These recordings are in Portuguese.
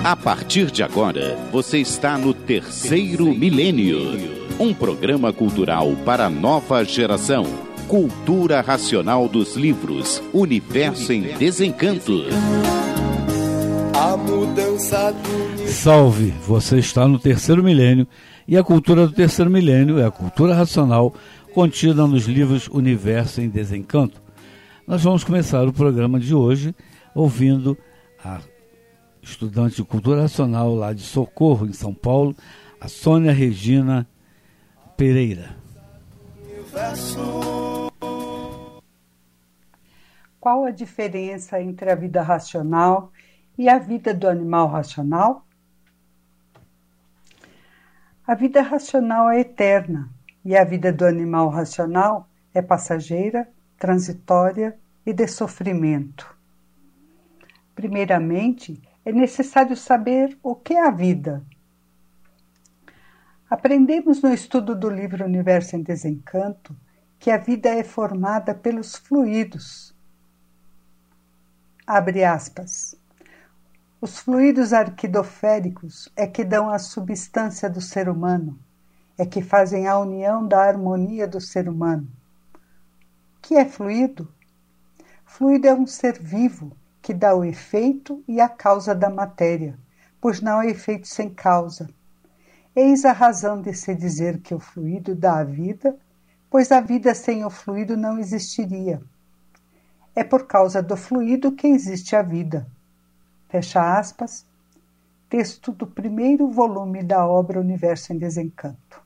A partir de agora, você está no Terceiro Milênio, um programa cultural para a nova geração. Cultura racional dos livros, Universo em Desencanto. A mudança do... Salve, você está no Terceiro Milênio e a cultura do Terceiro Milênio é a cultura racional contida nos livros Universo em Desencanto. Nós vamos começar o programa de hoje ouvindo a estudante de cultura racional lá de Socorro, em São Paulo, a Sônia Regina Pereira. Qual a diferença entre a vida racional e a vida do animal racional? A vida racional é eterna e a vida do animal racional é passageira, transitória e de sofrimento. Primeiramente, é necessário saber o que é a vida. Aprendemos no estudo do livro Universo em Desencanto que a vida é formada pelos fluidos. Abre aspas. Os fluidos arquidoféricos é que dão a substância do ser humano, é que fazem a união da harmonia do ser humano. O que é fluido? Fluido é um ser vivo que dá o efeito e a causa da matéria, pois não há efeito sem causa. Eis a razão de se dizer que o fluido dá a vida, pois a vida sem o fluido não existiria. É por causa do fluido que existe a vida. Fecha aspas. Texto do primeiro volume da obra Universo em Desencanto.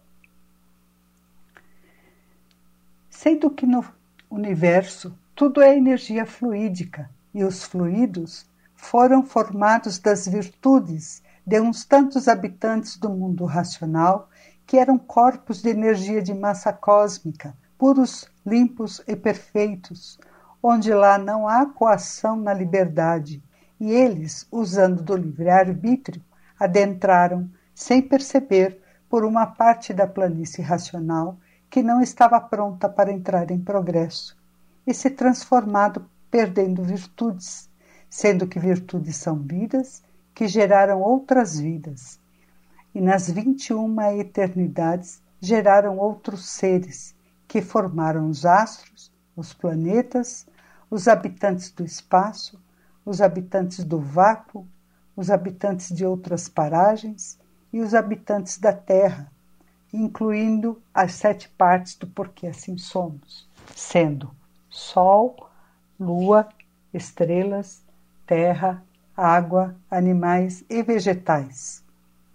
Sendo que no universo tudo é energia fluídica, e os fluidos foram formados das virtudes de uns tantos habitantes do mundo racional que eram corpos de energia de massa cósmica, puros, limpos e perfeitos, onde lá não há coação na liberdade, e eles, usando do livre-arbítrio, adentraram, sem perceber, por uma parte da planície racional que não estava pronta para entrar em progresso, e se transformado perdendo virtudes, sendo que virtudes são vidas que geraram outras vidas. E nas 21 eternidades geraram outros seres que formaram os astros, os planetas, os habitantes do espaço, os habitantes do vácuo, os habitantes de outras paragens e os habitantes da Terra, incluindo as 7 partes do porquê assim somos, sendo Sol, Lua, estrelas, terra, água, animais e vegetais.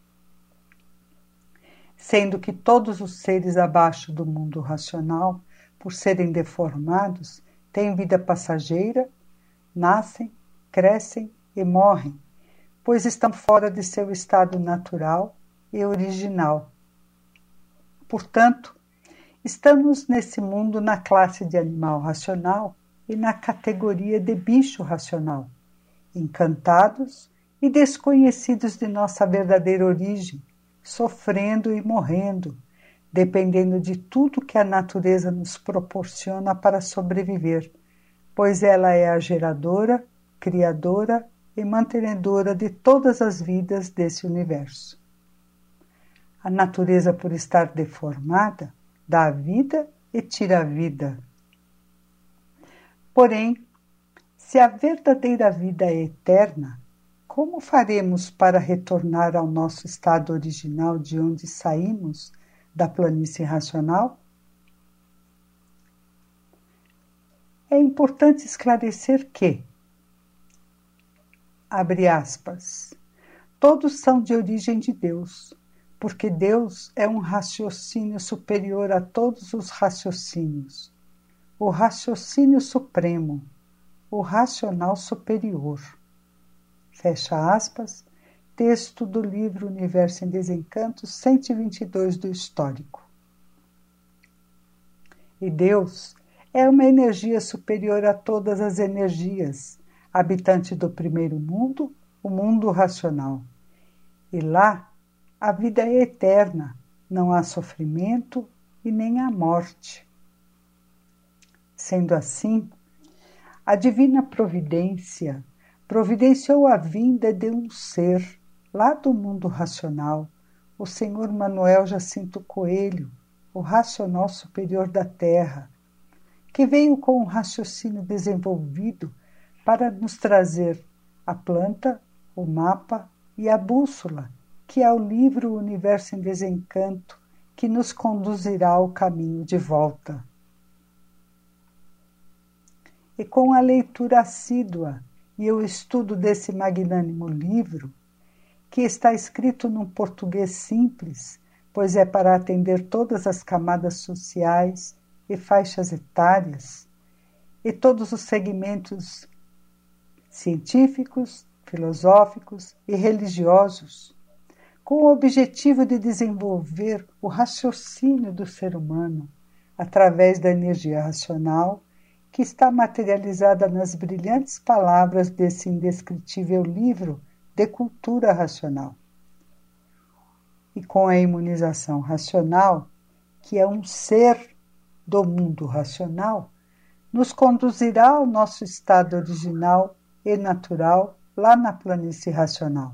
Sendo que todos os seres abaixo do mundo racional, por serem deformados, têm vida passageira, nascem, crescem e morrem, pois estão fora de seu estado natural e original. Portanto, estamos nesse mundo na classe de animal racional e na categoria de bicho racional, encantados e desconhecidos de nossa verdadeira origem, sofrendo e morrendo, dependendo de tudo que a natureza nos proporciona para sobreviver, pois ela é a geradora, criadora e mantenedora de todas as vidas desse universo. A natureza, por estar deformada, dá a vida e tira a vida. Porém, se a verdadeira vida é eterna, como faremos para retornar ao nosso estado original de onde saímos, da planície racional? É importante esclarecer que, abre aspas, todos são de origem de Deus, porque Deus é um raciocínio superior a todos os raciocínios, o raciocínio supremo, o racional superior. Fecha aspas, texto do livro Universo em Desencanto, 122 do Histórico. E Deus é uma energia superior a todas as energias, habitante do primeiro mundo, o mundo racional. E lá, a vida é eterna, não há sofrimento e nem há morte. Sendo assim, a divina providência providenciou a vinda de um ser lá do mundo racional, o Senhor Manuel Jacinto Coelho, o racional superior da Terra, que veio com um raciocínio desenvolvido para nos trazer a planta, o mapa e a bússola, que é o livro Universo em Desencanto, que nos conduzirá ao caminho de volta. E com a leitura assídua e o estudo desse magnânimo livro, que está escrito num português simples, pois é para atender todas as camadas sociais e faixas etárias, e todos os segmentos científicos, filosóficos e religiosos, com o objetivo de desenvolver o raciocínio do ser humano através da energia racional, que está materializada nas brilhantes palavras desse indescritível livro de cultura racional. E com a imunização racional, que é um ser do mundo racional, nos conduzirá ao nosso estado original e natural lá na planície racional.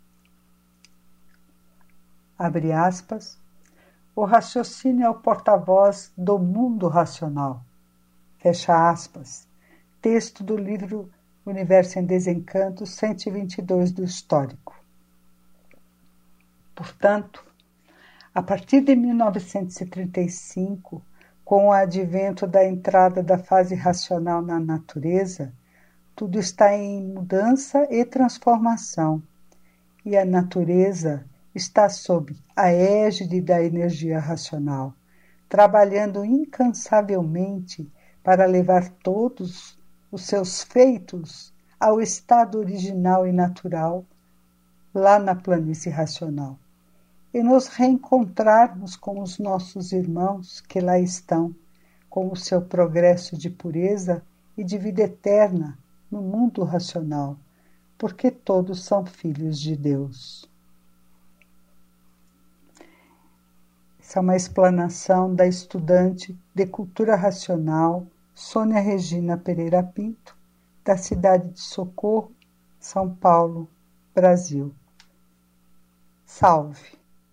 Abre aspas, o raciocínio é o porta-voz do mundo racional. Fecha aspas, texto do livro Universo em Desencanto 122 do Histórico. Portanto, a partir de 1935, com o advento da entrada da fase racional na natureza, tudo está em mudança e transformação, e a natureza está sob a égide da energia racional, trabalhando incansavelmente para levar todos os seus feitos ao estado original e natural, lá na planície racional, e nos reencontrarmos com os nossos irmãos que lá estão, com o seu progresso de pureza e de vida eterna no mundo racional, porque todos são filhos de Deus. Essa é uma explanação da estudante de cultura racional Sônia Regina Pereira Pinto, da cidade de Socorro, São Paulo, Brasil. Salve!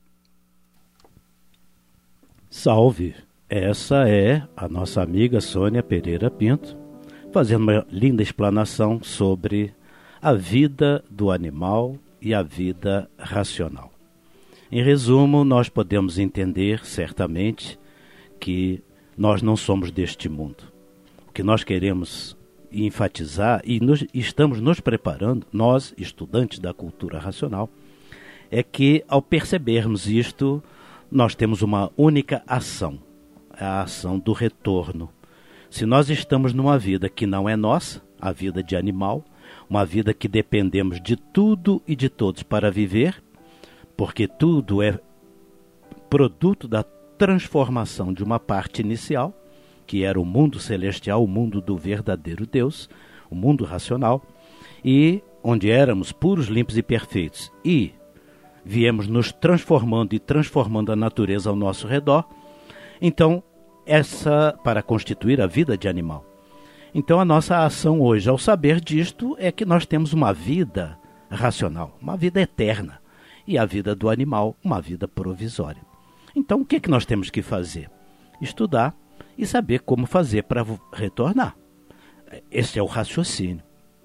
Salve! Essa é a nossa amiga Sônia Pereira Pinto, fazendo uma linda explanação sobre a vida do animal e a vida racional. Em resumo, nós podemos entender certamente que nós não somos deste mundo. O que nós queremos enfatizar e estamos nos preparando, nós, estudantes da cultura racional, é que ao percebermos isto, nós temos uma única ação, a ação do retorno. Se nós estamos numa vida que não é nossa, a vida de animal, uma vida que dependemos de tudo e de todos para viver, porque tudo é produto da transformação de uma parte inicial, que era o mundo celestial, o mundo do verdadeiro Deus, o mundo racional, e onde éramos puros, limpos e perfeitos, e viemos nos transformando e transformando a natureza ao nosso redor, então, para constituir a vida de animal. Então, a nossa ação hoje, ao saber disto, é que nós temos uma vida racional, uma vida eterna, e a vida do animal, uma vida provisória. Então, o que nós temos que fazer? Estudar e saber como fazer para retornar. Esse é o raciocínio.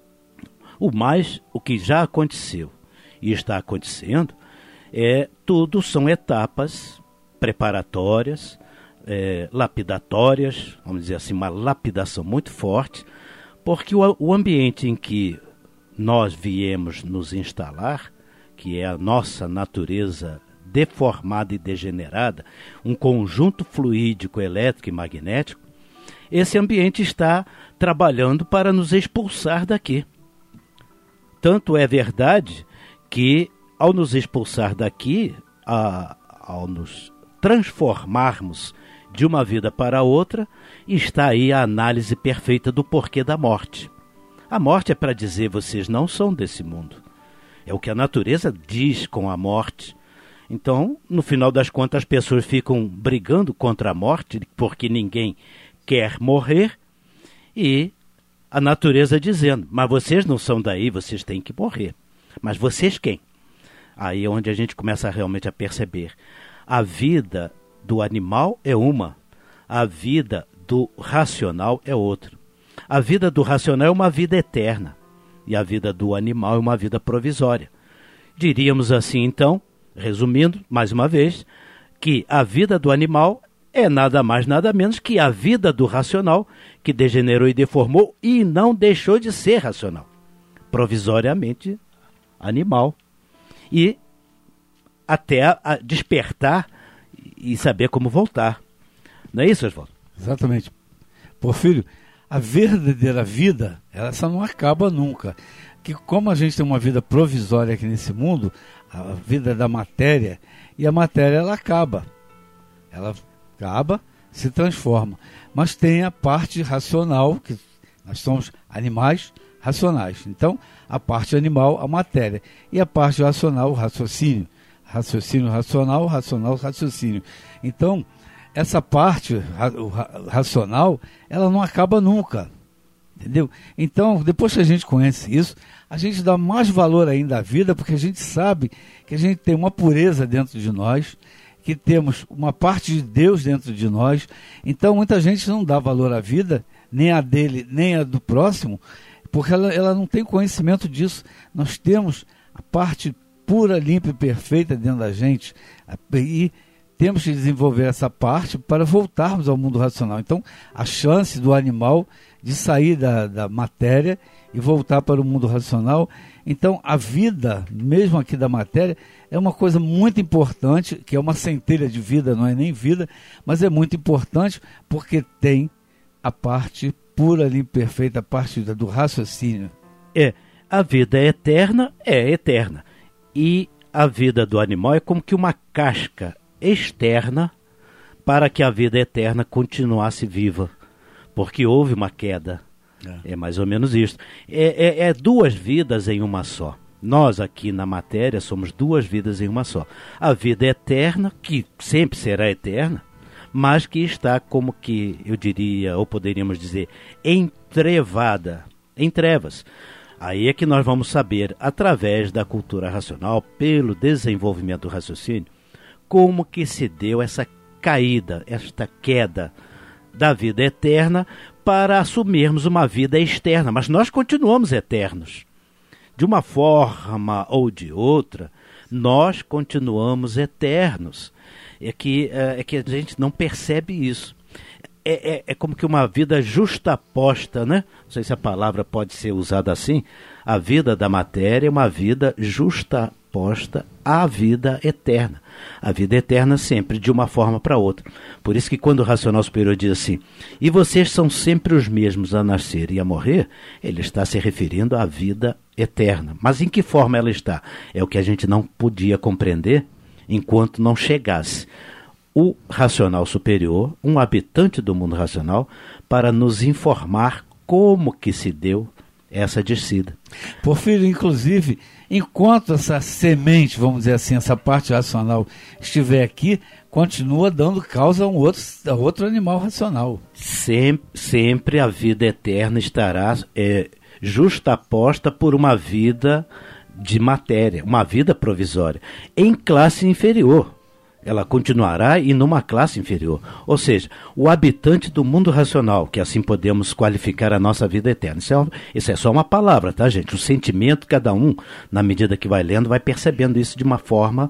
O que já aconteceu e está acontecendo, tudo são etapas preparatórias, lapidatórias, vamos dizer assim, uma lapidação muito forte, porque o ambiente em que nós viemos nos instalar, que é a nossa natureza deformada e degenerada, um conjunto fluídico, elétrico e magnético, esse ambiente está trabalhando para nos expulsar daqui. Tanto é verdade que, ao nos expulsar daqui, ao nos transformarmos de uma vida para outra, está aí a análise perfeita do porquê da morte. A morte é para dizer, vocês não são desse mundo. É o que a natureza diz com a morte. Então, no final das contas, as pessoas ficam brigando contra a morte, porque ninguém quer morrer, e a natureza dizendo, mas vocês não são daí, vocês têm que morrer. Mas vocês quem? Aí é onde a gente começa realmente a perceber. A vida do animal é uma, a vida do racional é outra. A vida do racional é uma vida eterna e a vida do animal é uma vida provisória. Diríamos assim, então, resumindo, mais uma vez, que a vida do animal é nada mais, nada menos que a vida do racional, que degenerou e deformou e não deixou de ser racional. Provisoriamente animal. E até a despertar e saber como voltar. Não é isso, Oswaldo? Exatamente. Porfírio, a verdadeira vida, essa não acaba nunca. Que como a gente tem uma vida provisória aqui nesse mundo, a vida da matéria, e a matéria ela acaba. Ela acaba, se transforma. Mas tem a parte racional, que nós somos animais racionais. Então, a parte animal, a matéria. E a parte racional, o raciocínio. Raciocínio racional, racional raciocínio. Então, essa parte racional, ela não acaba nunca. Entendeu? Então, depois que a gente conhece isso, a gente dá mais valor ainda à vida, porque a gente sabe que a gente tem uma pureza dentro de nós, que temos uma parte de Deus dentro de nós. Então, muita gente não dá valor à vida, nem a dele, nem a do próximo, porque ela não tem conhecimento disso. Nós temos a parte pura, limpa e perfeita dentro da gente, e temos que desenvolver essa parte para voltarmos ao mundo racional. Então, a chance do animal de sair da matéria e voltar para o mundo racional. Então, a vida, mesmo aqui da matéria, é uma coisa muito importante, que é uma centelha de vida, não é nem vida, mas é muito importante porque tem a parte pura, limpa e perfeita, a parte do raciocínio. A vida é eterna. E a vida do animal é como que uma casca externa para que a vida eterna continuasse viva, porque houve uma queda. É mais ou menos isso. É duas vidas em uma só. Nós aqui na matéria somos duas vidas em uma só. A vida eterna, que sempre será eterna, mas que está como que, eu diria, ou poderíamos dizer, entrevada, em trevas. Aí é que nós vamos saber, através da cultura racional, pelo desenvolvimento do raciocínio, como que se deu essa caída, esta queda da vida eterna para assumirmos uma vida externa. Mas nós continuamos eternos. De uma forma ou de outra, nós continuamos eternos. É que a gente não percebe isso. É como que uma vida justaposta, né? Não sei se a palavra pode ser usada assim. A vida da matéria é uma vida justaposta à vida eterna. A vida eterna sempre de uma forma para outra. Por isso que quando o racional superior diz assim, e vocês são sempre os mesmos a nascer e a morrer, ele está se referindo à vida eterna. Mas em que forma ela está? É o que a gente não podia compreender enquanto não chegasse o racional superior, um habitante do mundo racional, para nos informar como que se deu essa descida. Porfírio, inclusive, enquanto essa semente, vamos dizer assim, essa parte racional estiver aqui, continua dando causa a outro animal racional. Sempre a vida eterna estará justaposta por uma vida de matéria, uma vida provisória, em classe inferior. Ela continuará e numa classe inferior. Ou seja, o habitante do mundo racional, que assim podemos qualificar a nossa vida eterna. Isso é só uma palavra, tá, gente? O sentimento, cada um, na medida que vai lendo, vai percebendo isso de uma forma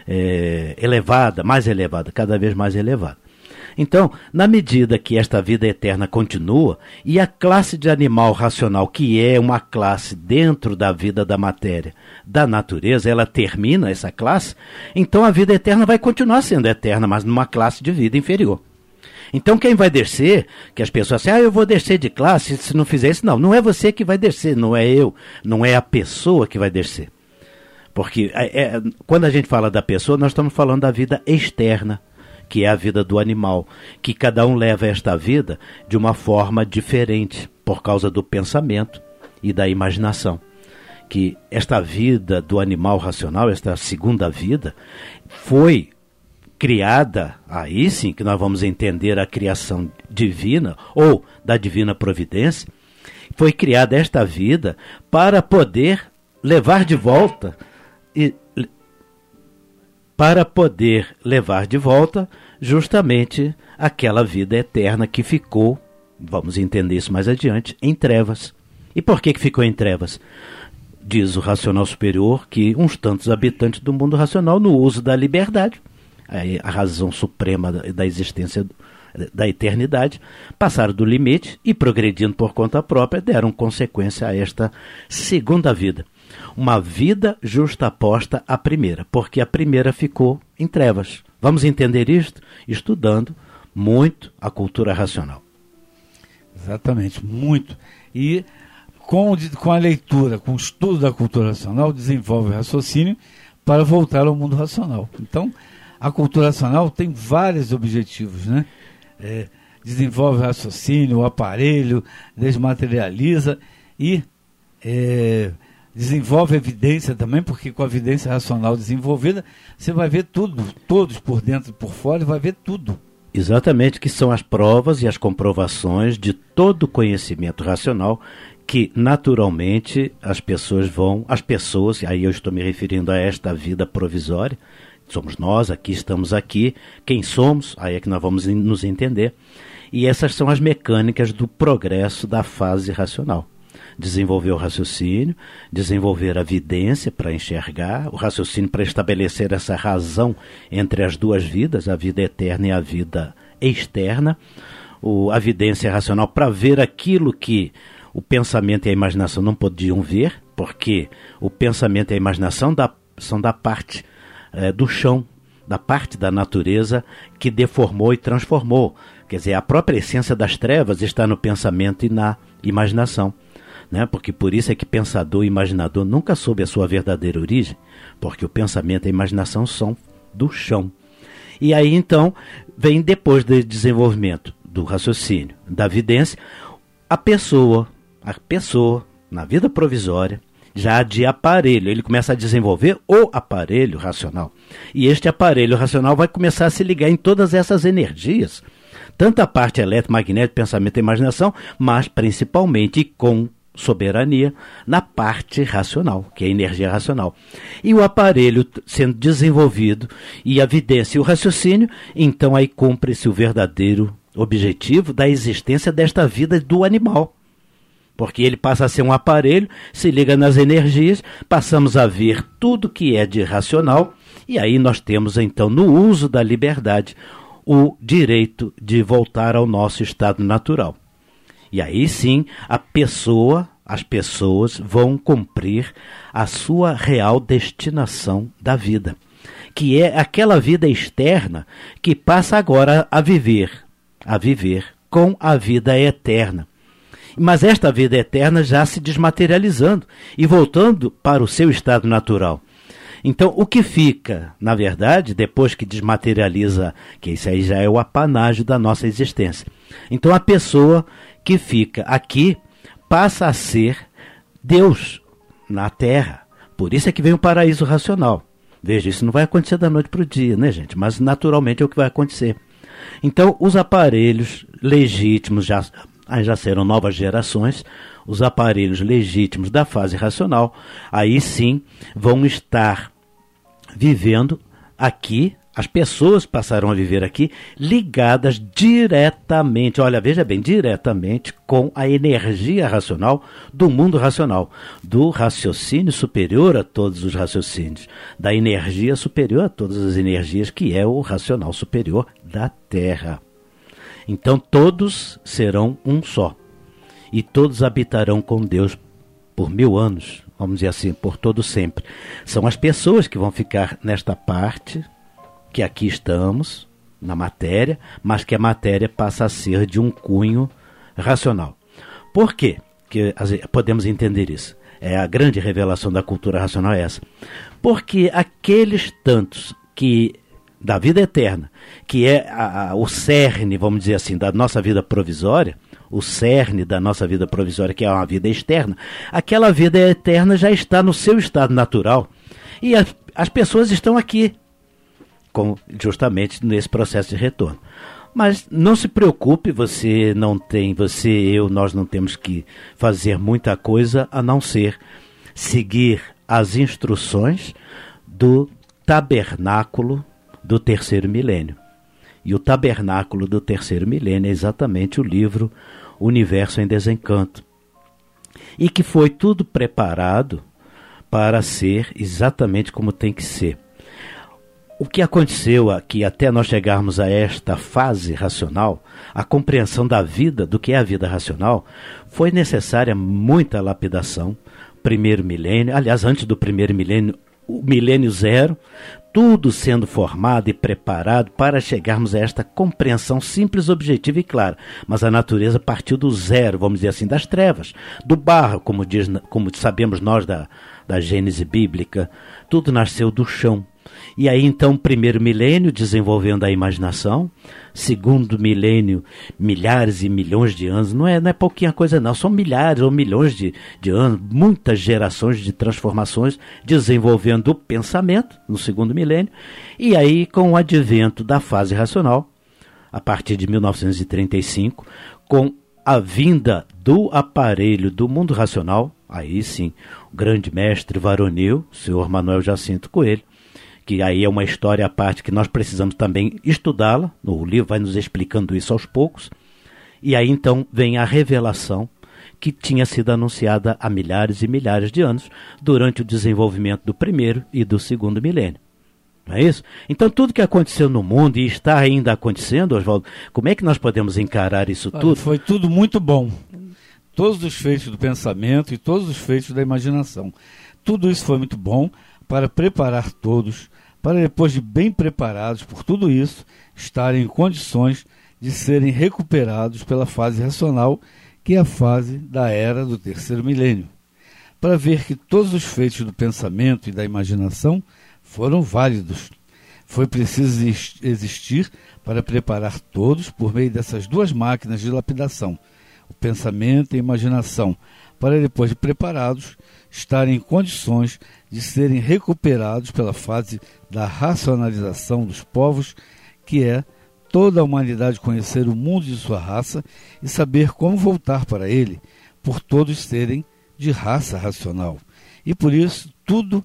elevada, mais elevada, cada vez mais elevada. Então, na medida que esta vida eterna continua, e a classe de animal racional, que é uma classe dentro da vida da matéria, da natureza, ela termina essa classe, então a vida eterna vai continuar sendo eterna, mas numa classe de vida inferior. Então quem vai descer, que as pessoas dizem, eu vou descer de classe se não fizer isso, não é você que vai descer, não é eu, não é a pessoa que vai descer. Porque quando a gente fala da pessoa, nós estamos falando da vida externa, que é a vida do animal, que cada um leva esta vida de uma forma diferente, por causa do pensamento e da imaginação. Que esta vida do animal racional, esta segunda vida, foi criada, aí sim que nós vamos entender a criação divina, ou da divina providência, foi criada esta vida para poder levar de volta justamente aquela vida eterna que ficou, vamos entender isso mais adiante, em trevas. E por que ficou em trevas? Diz o racional superior que uns tantos habitantes do mundo racional, no uso da liberdade, a razão suprema da existência da eternidade, passaram do limite e, progredindo por conta própria, deram consequência a esta segunda vida. Uma vida justaposta à primeira, porque a primeira ficou em trevas. Vamos entender isto estudando muito a cultura racional. Exatamente, muito. E com a leitura, com o estudo da cultura racional, desenvolve o raciocínio para voltar ao mundo racional. Então, a cultura racional tem vários objetivos, né? Desenvolve o raciocínio, o aparelho, desmaterializa e desenvolve a evidência também, porque com a evidência racional desenvolvida, você vai ver tudo, todos por dentro e por fora, vai ver tudo. Exatamente, que são as provas e as comprovações de todo o conhecimento racional que naturalmente as pessoas, aí eu estou me referindo a esta vida provisória, somos nós, estamos aqui, quem somos, aí é que nós vamos nos entender. E essas são as mecânicas do progresso da fase racional. Desenvolver o raciocínio, desenvolver a vidência para enxergar, o raciocínio para estabelecer essa razão entre as duas vidas, a vida eterna e a vida externa, a vidência racional para ver aquilo que o pensamento e a imaginação não podiam ver, porque o pensamento e a imaginação são da parte do chão, da parte da natureza que deformou e transformou. Quer dizer, a própria essência das trevas está no pensamento e na imaginação. Né? Porque por isso é que pensador e imaginador nunca soube a sua verdadeira origem, porque o pensamento e a imaginação são do chão. E aí então vem, depois do desenvolvimento do raciocínio, da vidência, a pessoa na vida provisória, já de aparelho, ele começa a desenvolver o aparelho racional. E este aparelho racional vai começar a se ligar em todas essas energias, tanto a parte eletromagnética, pensamento e imaginação, mas principalmente com soberania na parte racional, que é a energia racional. E o aparelho sendo desenvolvido e a vidência e o raciocínio, então aí cumpre-se o verdadeiro objetivo da existência desta vida do animal. Porque ele passa a ser um aparelho, se liga nas energias, passamos a ver tudo que é de racional, e aí nós temos então, no uso da liberdade, o direito de voltar ao nosso estado natural. E aí sim, as pessoas vão cumprir a sua real destinação da vida, que é aquela vida externa que passa agora a viver com a vida eterna. Mas esta vida eterna já se desmaterializando e voltando para o seu estado natural. Então, o que fica, na verdade, depois que desmaterializa, que isso aí já é o apanágio da nossa existência. Então, a pessoa que fica aqui passa a ser Deus na Terra. Por isso é que vem o paraíso racional. Veja, isso não vai acontecer da noite para o dia, né, gente? Mas naturalmente é o que vai acontecer. Então, os aparelhos legítimos já serão novas gerações, os aparelhos legítimos da fase racional, aí sim vão estar vivendo aqui, as pessoas passarão a viver aqui ligadas diretamente, olha, veja bem, diretamente com a energia racional do mundo racional, do raciocínio superior a todos os raciocínios, da energia superior a todas as energias, que é o racional superior da Terra. Então todos serão um só, e todos habitarão com Deus por 1000 anos, vamos dizer assim, por todo sempre. São as pessoas que vão ficar nesta parte, que aqui estamos, na matéria, mas que a matéria passa a ser de um cunho racional. Por quê? Que podemos entender isso. A grande revelação da cultura racional é essa. Porque aqueles tantos que da vida eterna, que é o cerne, vamos dizer assim, da nossa vida provisória, o cerne da nossa vida provisória, que é uma vida externa, aquela vida eterna já está no seu estado natural. E as pessoas estão aqui, justamente nesse processo de retorno. Mas não se preocupe, nós não temos que fazer muita coisa a não ser seguir as instruções do tabernáculo do terceiro milênio. E o tabernáculo do terceiro milênio é exatamente o livro Universo em Desencanto. E que foi tudo preparado para ser exatamente como tem que ser. O que aconteceu aqui, até nós chegarmos a esta fase racional, a compreensão da vida, do que é a vida racional, foi necessária muita lapidação. Primeiro milênio, aliás, antes do primeiro milênio, o milênio zero, tudo sendo formado e preparado para chegarmos a esta compreensão simples, objetiva e clara. Mas a natureza partiu do zero, vamos dizer assim, das trevas, do barro, como sabemos nós da Gênese bíblica, tudo nasceu do chão. E aí então, primeiro milênio, desenvolvendo a imaginação, segundo milênio, milhares e milhões de anos, não é pouquinha coisa não, são milhares ou milhões de anos, muitas gerações de transformações, desenvolvendo o pensamento no segundo milênio, e aí com o advento da fase racional, a partir de 1935, com a vinda do aparelho do mundo racional, aí sim, o grande mestre varonil, o senhor Manuel Jacinto Coelho, que aí é uma história à parte que nós precisamos também estudá-la, o livro vai nos explicando isso aos poucos, e aí então vem a revelação que tinha sido anunciada há milhares e milhares de anos, durante o desenvolvimento do primeiro e do segundo milênio. Não é isso? Então tudo que aconteceu no mundo e está ainda acontecendo, Oswaldo, como é que nós podemos encarar isso tudo? Foi tudo muito bom. Todos os feitos do pensamento e todos os feitos da imaginação. Tudo isso foi muito bom para preparar todos, para depois de bem preparados por tudo isso, estarem em condições de serem recuperados pela fase racional, que é a fase da era do terceiro milênio, para ver que todos os feitos do pensamento e da imaginação foram válidos. Foi preciso existir para preparar todos por meio dessas duas máquinas de lapidação, o pensamento e a imaginação, para depois de preparados, estarem em condições de serem recuperados pela fase da racionalização dos povos, que é toda a humanidade conhecer o mundo de sua raça e saber como voltar para ele, por todos serem de raça racional. E por isso, tudo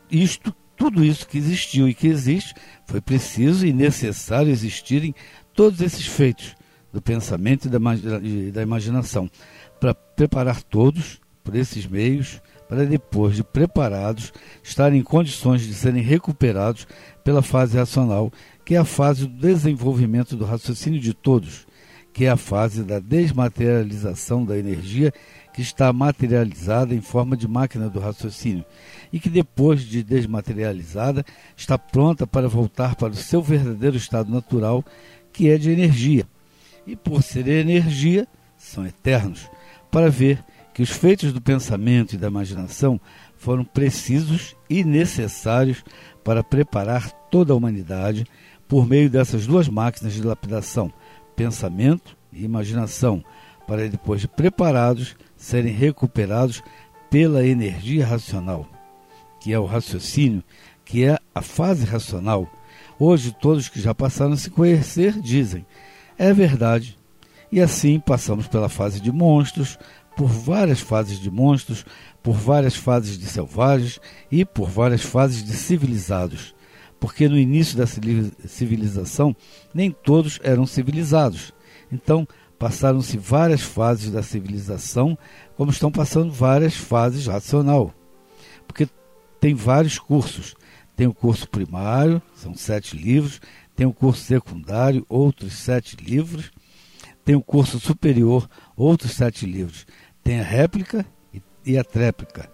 isso que existiu e que existe, foi preciso e necessário existirem todos esses feitos do pensamento e da imaginação, para preparar todos por esses meios, para depois de preparados, estarem em condições de serem recuperados pela fase racional, que é a fase do desenvolvimento do raciocínio de todos, que é a fase da desmaterialização da energia que está materializada em forma de máquina do raciocínio, e que depois de desmaterializada está pronta para voltar para o seu verdadeiro estado natural, que é de energia. E por ser energia, são eternos, para ver que os feitos do pensamento e da imaginação foram precisos e necessários para preparar toda a humanidade por meio dessas duas máquinas de lapidação, pensamento e imaginação, para depois de preparados serem recuperados pela energia racional, que é o raciocínio, que é a fase racional. Hoje todos que já passaram a se conhecer dizem, é verdade. E assim passamos pela fase de monstros, por várias fases de monstros, por várias fases de selvagens e por várias fases de civilizados. Porque no início da civilização, nem todos eram civilizados. Então, passaram-se várias fases da civilização, como estão passando várias fases racional. Porque tem vários cursos. Tem o curso primário, são 7 livros. Tem o curso secundário, outros 7 livros. Tem o curso superior, outros 7 livros. Tem a réplica e a tréplica,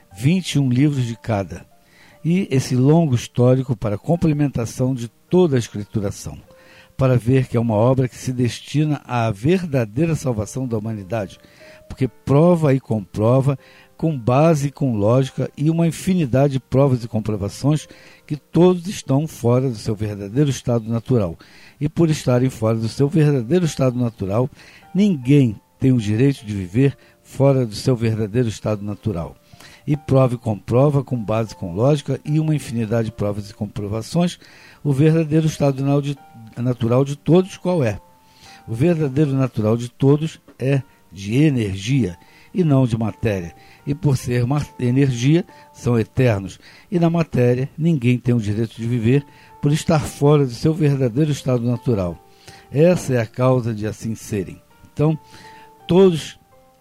21 livros de cada. E esse longo histórico para complementação de toda a escrituração, para ver que é uma obra que se destina à verdadeira salvação da humanidade, porque prova e comprova, com base e com lógica e uma infinidade de provas e comprovações que todos estão fora do seu verdadeiro estado natural. E por estarem fora do seu verdadeiro estado natural, ninguém tem o direito de viver fora do seu verdadeiro estado natural. E prova e comprova, com base com lógica e uma infinidade de provas e comprovações, o verdadeiro estado natural de todos qual é. O verdadeiro natural de todos é de energia e não de matéria. E por ser energia, são eternos. E na matéria, ninguém tem o direito de viver por estar fora do seu verdadeiro estado natural. Essa é a causa de assim serem. Então, todos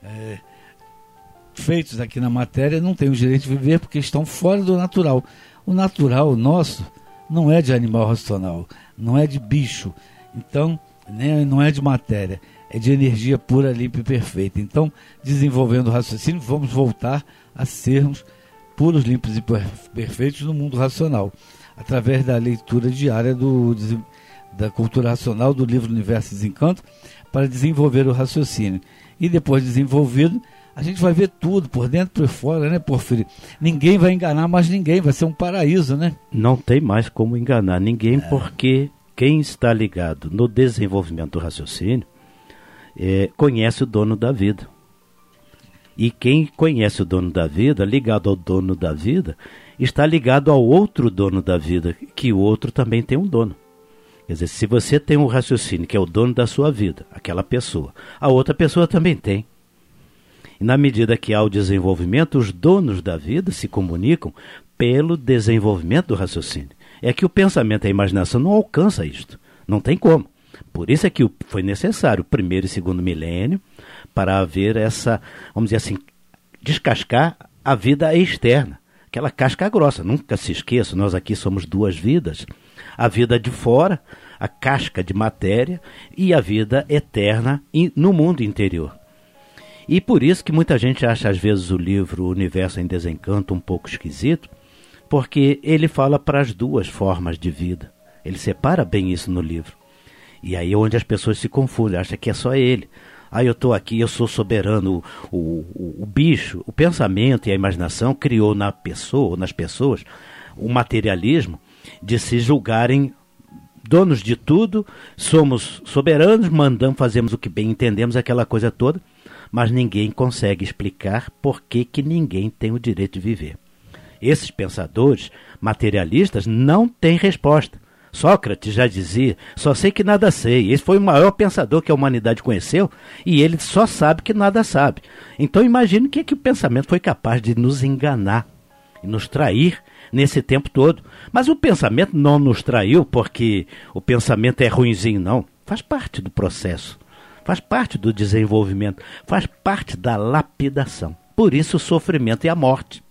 feitos aqui na matéria não têm o direito de viver porque estão fora do natural. O natural nosso não é de animal racional, não é de bicho, então não é de matéria, é de energia pura, limpa e perfeita. Então, desenvolvendo o raciocínio, vamos voltar a sermos puros, limpos e perfeitos no mundo racional, através da leitura diária da cultura racional do livro Universo e Desencanto, para desenvolver o raciocínio. E depois desenvolvido, a gente vai ver tudo, por dentro e por fora, né, Porfírio? Ninguém vai enganar mais ninguém, vai ser um paraíso, né? Não tem mais como enganar ninguém, porque quem está ligado no desenvolvimento do raciocínio conhece o dono da vida. E quem conhece o dono da vida, ligado ao dono da vida, está ligado ao outro dono da vida, que o outro também tem um dono. Quer dizer, se você tem um raciocínio que é o dono da sua vida, aquela pessoa, a outra pessoa também tem. E na medida que há o desenvolvimento, os donos da vida se comunicam pelo desenvolvimento do raciocínio. É que o pensamento e a imaginação não alcançam isto. Não tem como. Por isso é que foi necessário o primeiro e segundo milênio para haver essa, vamos dizer assim, descascar a vida externa. Aquela casca grossa. Nunca se esqueça, nós aqui somos duas vidas. A vida de fora, a casca de matéria, e a vida eterna no mundo interior. E por isso que muita gente acha às vezes o livro Universo em Desencanto um pouco esquisito, porque ele fala para as duas formas de vida. Ele separa bem isso no livro. E aí é onde as pessoas se confundem, acham que é só ele. Eu estou aqui, eu sou soberano. O bicho, o pensamento e a imaginação criou na pessoa, nas pessoas, o materialismo de se julgarem donos de tudo, somos soberanos, mandamos, fazemos o que bem entendemos, aquela coisa toda, mas ninguém consegue explicar por que ninguém tem o direito de viver. Esses pensadores materialistas não têm resposta. Sócrates já dizia, só sei que nada sei. Esse foi o maior pensador que a humanidade conheceu e ele só sabe que nada sabe. Então imagine o que o pensamento foi capaz de nos enganar e nos trair nesse tempo todo. Mas o pensamento não nos traiu porque o pensamento é ruinzinho, não. Faz parte do processo, faz parte do desenvolvimento, faz parte da lapidação. Por isso o sofrimento e a morte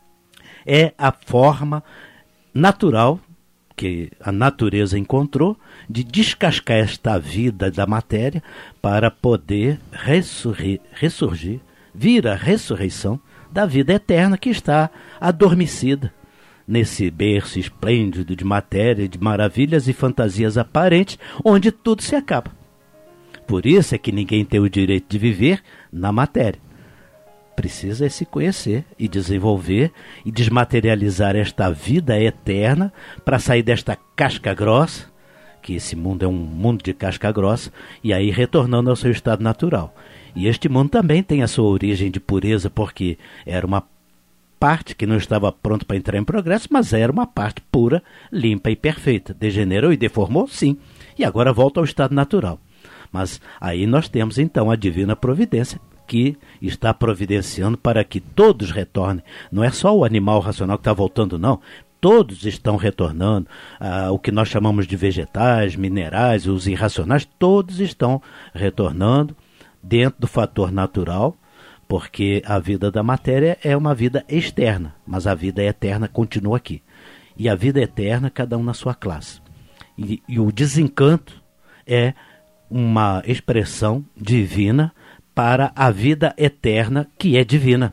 é a forma natural que a natureza encontrou de descascar esta vida da matéria para poder ressurgir, vir a ressurreição da vida eterna que está adormecida nesse berço esplêndido de matéria, de maravilhas e fantasias aparentes, onde tudo se acaba. Por isso é que ninguém tem o direito de viver na matéria. Precisa se conhecer e desenvolver e desmaterializar esta vida eterna para sair desta casca grossa, que esse mundo é um mundo de casca grossa, e aí retornando ao seu estado natural. E este mundo também tem a sua origem de pureza, porque era uma parte que não estava pronta para entrar em progresso, mas era uma parte pura, limpa e perfeita. Degenerou e deformou? Sim. E agora volta ao estado natural. Mas aí nós temos então a divina providência, que está providenciando para que todos retornem. Não é só o animal racional que está voltando, não. Todos estão retornando. O que nós chamamos de vegetais, minerais, os irracionais, todos estão retornando dentro do fator natural, porque a vida da matéria é uma vida externa, mas a vida eterna continua aqui. E a vida eterna, cada um na sua classe. E o desencanto é uma expressão divina para a vida eterna que é divina.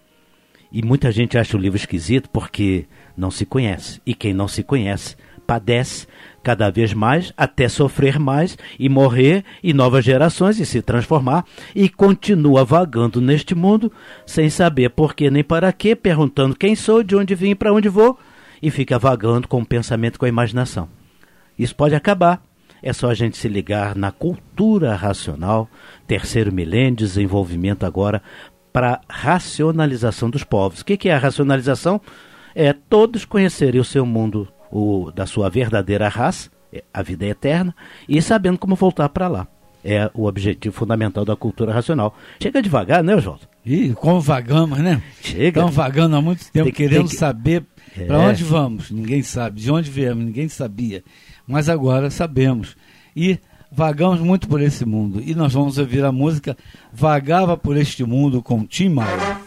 E muita gente acha o livro esquisito porque não se conhece. E quem não se conhece padece cada vez mais até sofrer mais e morrer e novas gerações e se transformar e continua vagando neste mundo sem saber por que nem para quê, perguntando quem sou, de onde vim e para onde vou, e fica vagando com o pensamento, com a imaginação. Isso pode acabar. É só a gente se ligar na cultura racional, terceiro milênio, desenvolvimento agora para racionalização dos povos. O que é a racionalização? É todos conhecerem o seu mundo, da sua verdadeira raça, a vida eterna, e sabendo como voltar para lá. é o objetivo fundamental da cultura racional. Chega devagar, né, Oswaldo? E como vagamos, né? Chega. Estamos vagando há muito tempo, querendo saber para onde vamos. Ninguém sabe. De onde viemos, ninguém sabia. Mas agora sabemos. E vagamos muito por esse mundo. E nós vamos ouvir a música Vagava por Este Mundo com Tim Maia.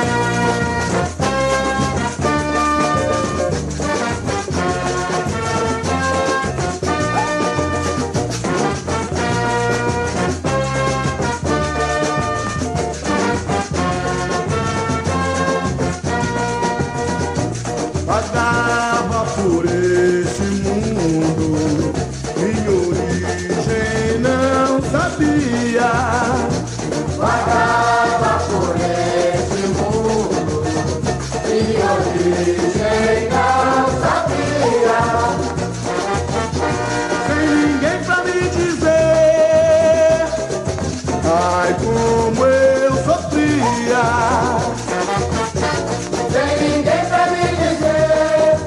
Vagava por esse mundo, minha origem não sabia. Vagava por esse mundo, minha origem não sabia. Sem ninguém pra me dizer, ai como eu sofria. Sem ninguém pra me dizer,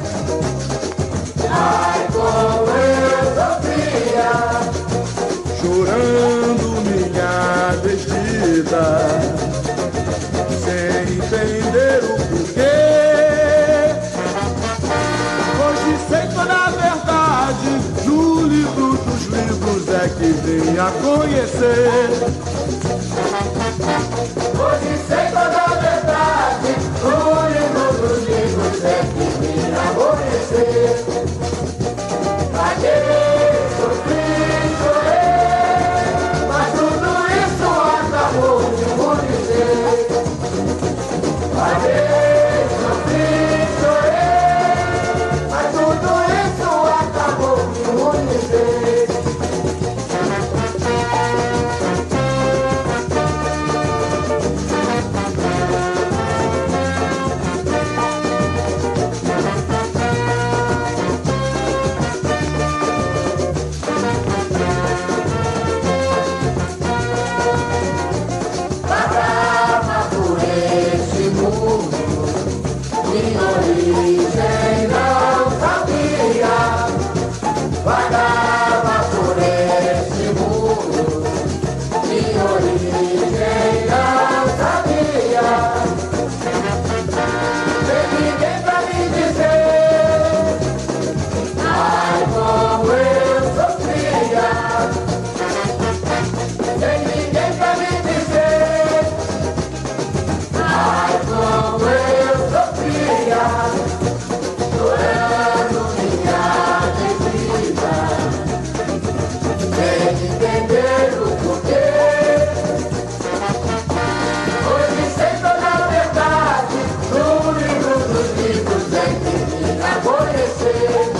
ai como eu sofria. Chorando minha desdita, sem entender o porquê. Hoje sei toda a verdade, no livro dos livros é que vim a conhecer. Hoje sei toda a verdade, no livro dos livros é que vim a conhecer. Paguei, sofri, chorei, mas tudo isso acabou de acontecer. Paguei, sofri, chorei, mas tudo isso acabou de acontecer. Vagava por esse mundo, minha origem não sabia. Vagava por esse mundo, minha origem não sabia. Sem ninguém pra me dizer, ai como eu sofria. Sem ninguém pra me dizer, ai como eu sofria. Chorando minha desdita, sem entender o porquê. Hoje sei toda a verdade, no livro dos livros é que vim a conhecer.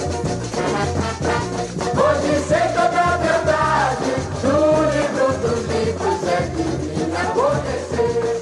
Hoje sei toda a verdade, no livro dos livros é que vim a conhecer.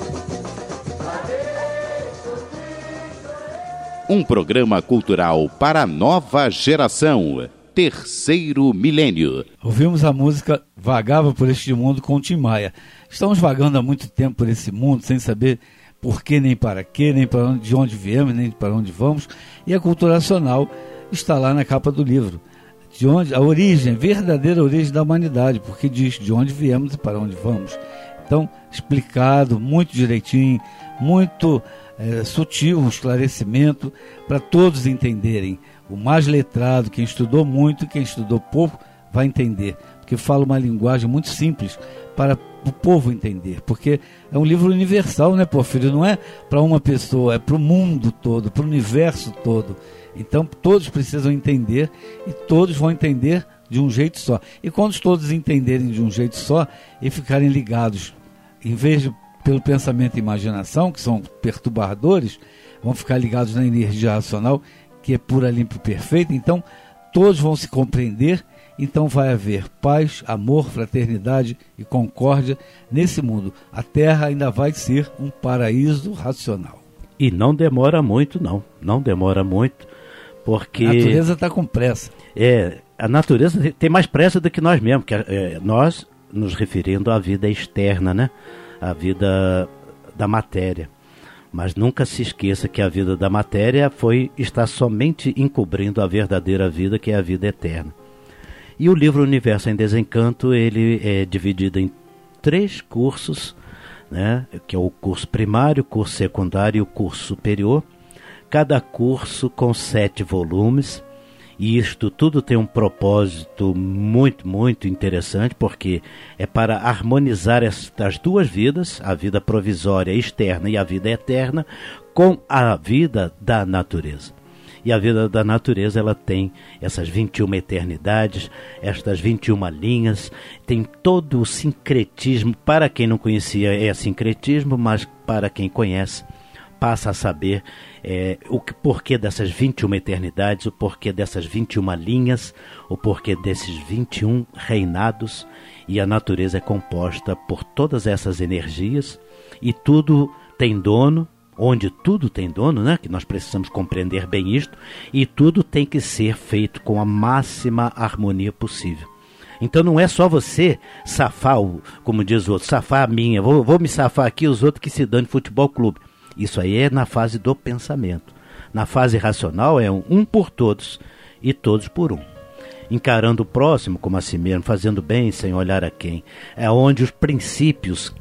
Um programa cultural para a nova geração. Terceiro Milênio. Ouvimos a música Vagava por Este Mundo com Tim Maia. Estamos vagando há muito tempo por esse mundo, sem saber por que, nem para quê, nem para onde, de onde viemos, nem para onde vamos. E a cultura nacional está lá na capa do livro. De onde, a origem, verdadeira origem da humanidade, porque diz de onde viemos e para onde vamos. Então, explicado, muito direitinho, muito sutil, um esclarecimento para todos entenderem. O mais letrado, quem estudou muito, quem estudou pouco, vai entender, porque fala uma linguagem muito simples para o povo entender, porque é um livro universal, né, Porfírio? Não é para uma pessoa, é para o mundo todo, para o universo todo. Então todos precisam entender e todos vão entender de um jeito só. E quando todos entenderem de um jeito só e ficarem ligados, em vez de pelo pensamento e imaginação, que são perturbadores, vão ficar ligados na energia racional, que é pura, limpa e perfeita. Então todos vão se compreender. Então vai haver paz, amor, fraternidade e concórdia nesse mundo. A Terra ainda vai ser um paraíso racional. E não demora muito, não. Não demora muito, porque... A natureza está com pressa. A natureza tem mais pressa do que nós mesmos, que nós nos referindo à vida externa, né? A vida da matéria. Mas nunca se esqueça que a vida da matéria está somente encobrindo a verdadeira vida, que é a vida eterna. E o livro Universo em Desencanto, ele é dividido em 3 cursos, né, que é o curso primário, o curso secundário e o curso superior. Cada curso com 7 volumes. E isto tudo tem um propósito muito, muito interessante, porque é para harmonizar estas 2 vidas, a vida provisória externa e a vida eterna, com a vida da natureza. E a vida da natureza, ela tem essas 21 eternidades, estas 21 linhas, tem todo o sincretismo. Para quem não conhecia é sincretismo, mas para quem conhece, passa a saber o porquê dessas 21 eternidades, o porquê dessas 21 linhas, o porquê desses 21 reinados. E a natureza é composta por todas essas energias, e tudo tem dono, onde tudo tem dono, né? Que nós precisamos compreender bem isto, e tudo tem que ser feito com a máxima harmonia possível. Então não é só você safar, como diz o outro, safar a minha, vou me safar aqui, os outros que se dão de futebol clube. Isso aí é na fase do pensamento. Na fase racional é um por todos e todos por um. Encarando o próximo como a si mesmo, fazendo bem sem olhar a quem. É onde os princípios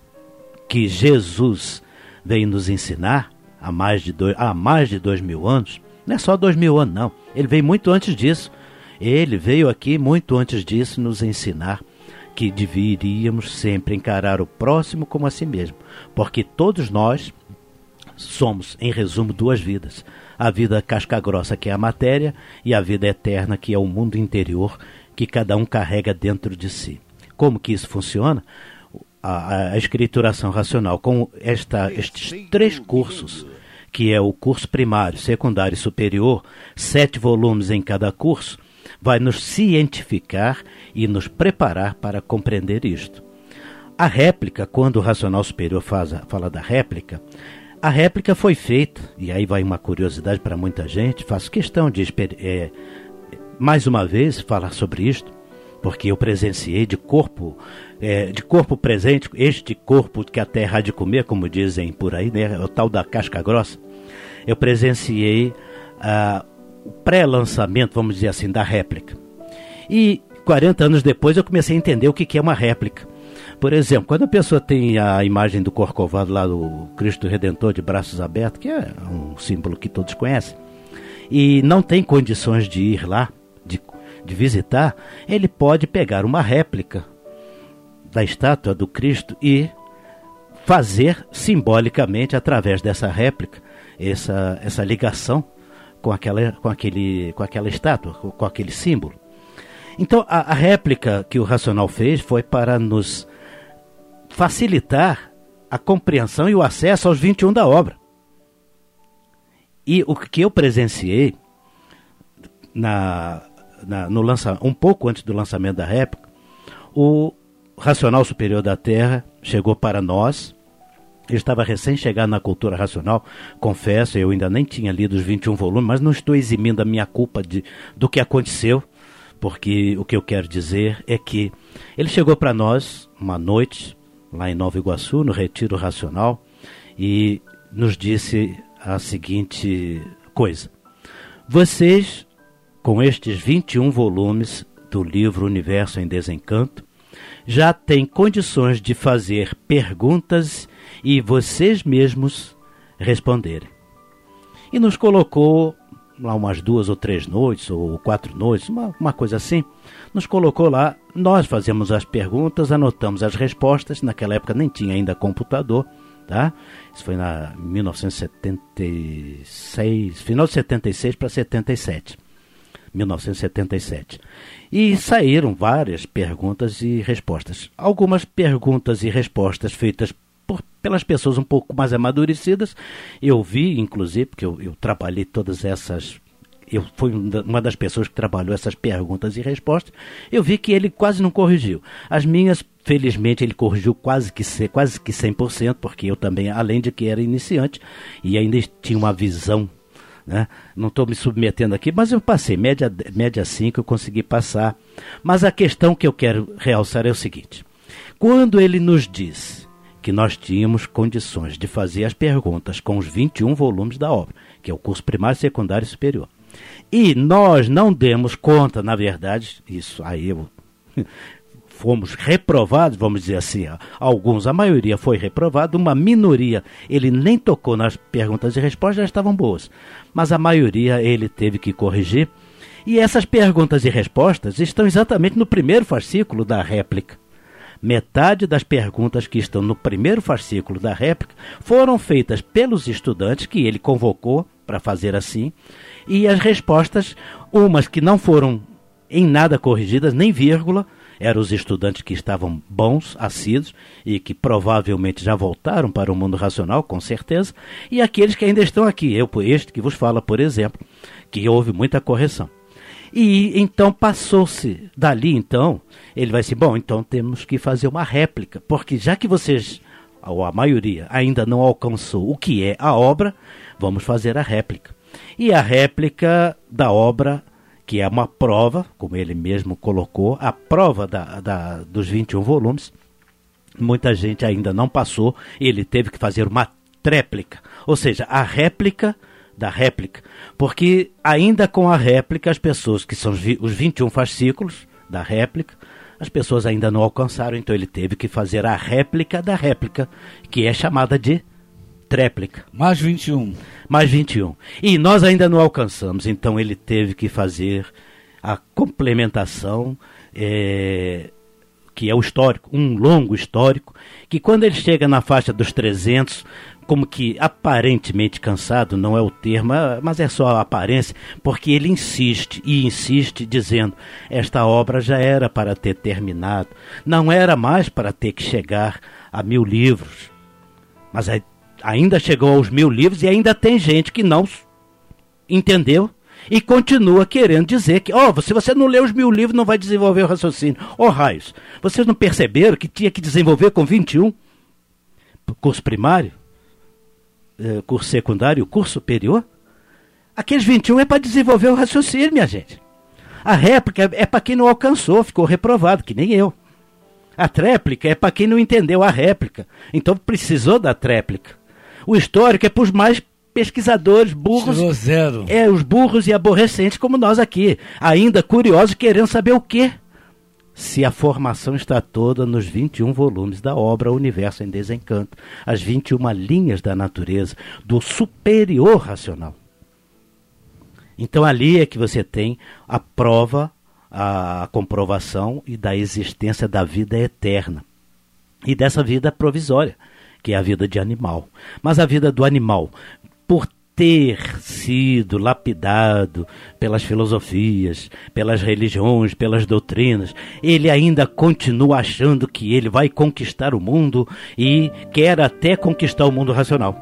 que Jesus veio nos ensinar há mais de 2.000 anos, não é só 2.000 anos não, ele veio muito antes disso. Ele veio aqui muito antes disso nos ensinar que deveríamos sempre encarar o próximo como a si mesmo, porque todos nós somos, em resumo, 2 vidas. A vida casca grossa, que é a matéria, e a vida eterna, que é o mundo interior, que cada um carrega dentro de si. Como que isso funciona? A escrituração racional, com estes 3 cursos, que é o curso primário, secundário e superior, 7 volumes em cada curso, vai nos cientificar e nos preparar para compreender isto. A réplica, quando o racional superior fala da réplica, a réplica foi feita, e aí vai uma curiosidade para muita gente, faço questão de, mais uma vez, falar sobre isto, porque eu presenciei de corpo presente, este corpo que a terra há de comer, como dizem por aí, né, o tal da casca grossa. Eu presenciei o pré-lançamento, vamos dizer assim, da réplica. E 40 anos depois eu comecei a entender o que é uma réplica. Por exemplo, quando a pessoa tem a imagem do Corcovado lá do Cristo Redentor de braços abertos, que é um símbolo que todos conhecem, e não tem condições de ir lá, de visitar, ele pode pegar uma réplica da estátua do Cristo e fazer simbolicamente, através dessa réplica, essa ligação com aquela estátua, com aquele símbolo. Então, a réplica que o Racional fez foi para nos facilitar a compreensão e o acesso aos 21 da obra. E o que eu presenciei um pouco antes do lançamento da réplica, o Racional Superior da Terra chegou para nós. Eu estava recém-chegado na cultura racional, confesso, eu ainda nem tinha lido os 21 volumes, mas não estou eximindo a minha culpa do que aconteceu, porque o que eu quero dizer é que ele chegou para nós uma noite, lá em Nova Iguaçu, no Retiro Racional, e nos disse a seguinte coisa: vocês, com estes 21 volumes do livro Universo em Desencanto, já têm condições de fazer perguntas e vocês mesmos responderem. E nos colocou lá umas 2 ou 3 noites, ou 4 noites, uma coisa assim, nos colocou lá, nós fazemos as perguntas, anotamos as respostas. Naquela época nem tinha ainda computador, tá? Isso foi na 1976, final de 76 para 77. 1977. E saíram várias perguntas e respostas. Algumas perguntas e respostas feitas pelas pessoas um pouco mais amadurecidas. Eu vi, inclusive, porque eu trabalhei todas essas... Eu fui uma das pessoas que trabalhou essas perguntas e respostas. Eu vi que ele quase não corrigiu. As minhas, felizmente, ele corrigiu quase que 100%, porque eu também, além de que era iniciante, e ainda tinha uma visão, né? Não estou me submetendo aqui, mas eu passei, média 5 eu consegui passar. Mas a questão que eu quero realçar é o seguinte: quando ele nos diz que nós tínhamos condições de fazer as perguntas com os 21 volumes da obra, que é o curso primário, secundário e superior, E nós não demos conta, na verdade, isso aí fomos reprovados, vamos dizer assim, alguns, a maioria foi reprovada, uma minoria, ele nem tocou nas perguntas e respostas, já estavam boas, mas a maioria ele teve que corrigir, e essas perguntas e respostas estão exatamente no primeiro fascículo da réplica. Metade das perguntas que estão no primeiro fascículo da réplica foram feitas pelos estudantes que ele convocou para fazer assim, e as respostas, umas que não foram em nada corrigidas, nem vírgula, eram os estudantes que estavam bons, assíduos, e que provavelmente já voltaram para o mundo racional, com certeza, e aqueles que ainda estão aqui, este que vos fala, por exemplo, que houve muita correção. E então passou-se dali, então, ele vai dizer, bom, então temos que fazer uma réplica, porque já que vocês, ou a maioria, ainda não alcançou o que é a obra, vamos fazer a réplica. E a réplica da obra, que é uma prova, como ele mesmo colocou, a prova dos 21 volumes, muita gente ainda não passou, ele teve que fazer uma tréplica, ou seja, a réplica da réplica, porque ainda com a réplica, as pessoas, que são os 21 fascículos da réplica, as pessoas ainda não alcançaram, então ele teve que fazer a réplica da réplica, que é chamada de tréplica. Mais 21. Mais 21. E nós ainda não alcançamos, então ele teve que fazer a complementação, que é o histórico, um longo histórico, que quando ele chega na faixa dos 300, como que aparentemente cansado, não é o termo, mas é só a aparência, porque ele insiste e insiste dizendo, esta obra já era para ter terminado, não era mais para ter que chegar a 1000 livros, mas ainda chegou aos 1000 livros e ainda tem gente que não entendeu e continua querendo dizer que, se você não lê os 1000 livros não vai desenvolver o raciocínio. Raios, vocês não perceberam que tinha que desenvolver com 21? Curso primário, curso secundário, curso superior? Aqueles 21 é para desenvolver o raciocínio, minha gente. A réplica é para quem não alcançou, ficou reprovado, que nem eu. A tréplica é para quem não entendeu a réplica, então precisou da tréplica. O histórico é para os mais pesquisadores burros, zero. Os burros e aborrecentes como nós aqui, ainda curiosos, querendo saber o quê? Se a formação está toda nos 21 volumes da obra Universo em Desencanto, as 21 linhas da natureza, do superior racional. Então ali é que você tem a prova, a comprovação e da existência da vida eterna e dessa vida provisória, que é a vida de animal. Mas a vida do animal, por ter sido lapidado pelas filosofias, pelas religiões, pelas doutrinas, ele ainda continua achando que ele vai conquistar o mundo e quer até conquistar o mundo racional.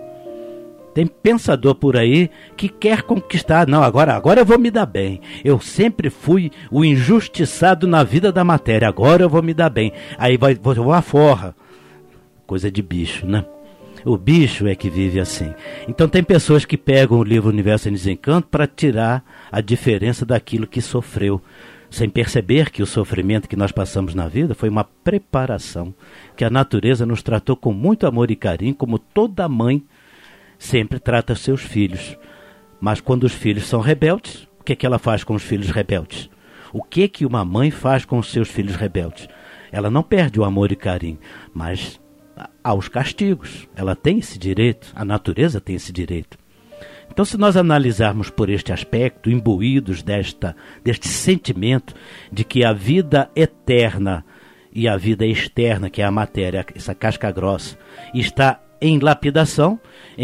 Tem pensador por aí que quer conquistar, não, agora eu vou me dar bem. Eu sempre fui o injustiçado na vida da matéria, agora eu vou me dar bem. Aí vou à forra. Coisa de bicho, né? O bicho é que vive assim. Então tem pessoas que pegam o livro Universo em Desencanto para tirar a diferença daquilo que sofreu, sem perceber que o sofrimento que nós passamos na vida foi uma preparação, que a natureza nos tratou com muito amor e carinho, como toda mãe sempre trata seus filhos. Mas quando os filhos são rebeldes, o que ela faz com os filhos rebeldes? O que uma mãe faz com os seus filhos rebeldes? Ela não perde o amor e carinho, mas aos castigos. Ela tem esse direito, a natureza tem esse direito. Então, se nós analisarmos por este aspecto, imbuídos deste sentimento de que a vida eterna e a vida externa, que é a matéria, essa casca grossa, está em lapidação,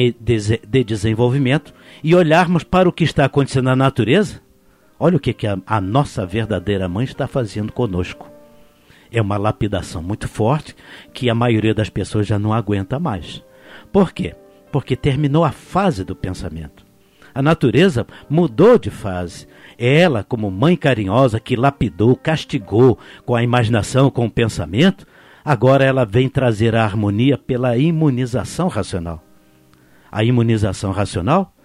de desenvolvimento, e olharmos para o que está acontecendo na natureza, olha o que a nossa verdadeira mãe está fazendo conosco. É uma lapidação muito forte que a maioria das pessoas já não aguenta mais. Por quê? Porque terminou a fase do pensamento. A natureza mudou de fase. Ela, como mãe carinhosa que lapidou, castigou com a imaginação, com o pensamento, agora ela vem trazer a harmonia pela imunização racional. A imunização racional,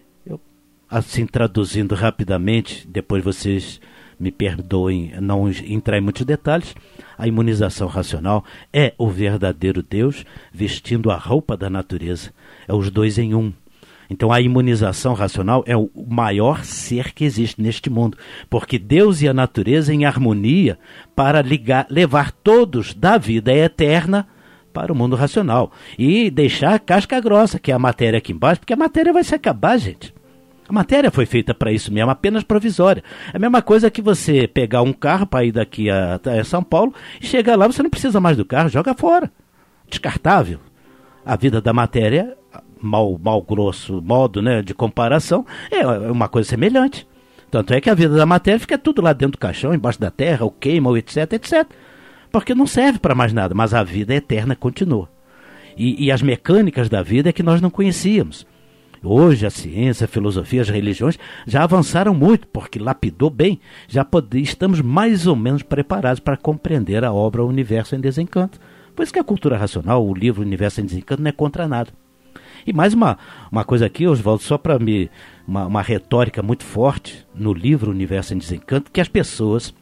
assim traduzindo rapidamente, depois vocês me perdoem não entrar em muitos detalhes, a imunização racional é o verdadeiro Deus vestindo a roupa da natureza. É os dois em um. Então a imunização racional é o maior ser que existe neste mundo, porque Deus e a natureza em harmonia para levar todos da vida eterna para o mundo racional e deixar a casca grossa, que é a matéria aqui embaixo, porque a matéria vai se acabar, gente. A matéria foi feita para isso mesmo, apenas provisória. É a mesma coisa que você pegar um carro para ir daqui a São Paulo e chegar lá, você não precisa mais do carro, joga fora. Descartável. A vida da matéria, mal grosso modo, né, de comparação, é uma coisa semelhante. Tanto é que a vida da matéria fica tudo lá dentro do caixão, embaixo da terra, ou queima, ou etc, etc. Porque não serve para mais nada, mas a vida eterna continua. E as mecânicas da vida é que nós não conhecíamos. Hoje a ciência, a filosofia, as religiões já avançaram muito, porque lapidou bem. Estamos mais ou menos preparados para compreender a obra O Universo em Desencanto. Por isso que a cultura racional, o livro Universo em Desencanto, não é contra nada. E mais uma coisa aqui, Oswaldo, só para uma retórica muito forte no livro Universo em Desencanto, que as pessoas,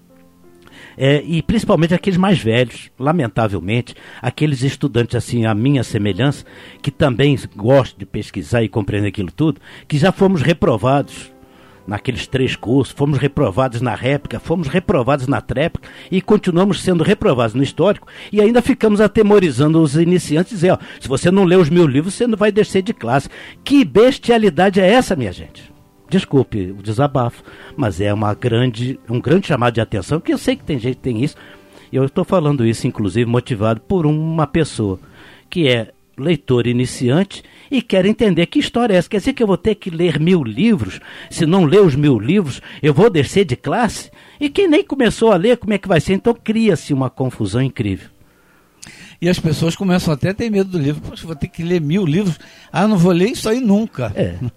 e principalmente aqueles mais velhos, lamentavelmente, aqueles estudantes assim, a minha semelhança, que também gostam de pesquisar e compreender aquilo tudo, que já fomos reprovados naqueles 3 cursos, fomos reprovados na réplica, fomos reprovados na tréplica e continuamos sendo reprovados no histórico e ainda ficamos atemorizando os iniciantes, dizer, se você não lê os 1000 livros, você não vai descer de classe. Que bestialidade é essa, minha gente? Desculpe o desabafo, mas é um grande chamado de atenção, porque eu sei que tem gente que tem isso, e eu estou falando isso, inclusive, motivado por uma pessoa que é leitor iniciante e quer entender que história é essa. Quer dizer que eu vou ter que ler 1000 livros? Se não ler os 1000 livros, eu vou descer de classe? E quem nem começou a ler, como é que vai ser? Então cria-se uma confusão incrível. E as pessoas começam até a ter medo do livro. Poxa, vou ter que ler 1000 livros? Não vou ler isso aí nunca.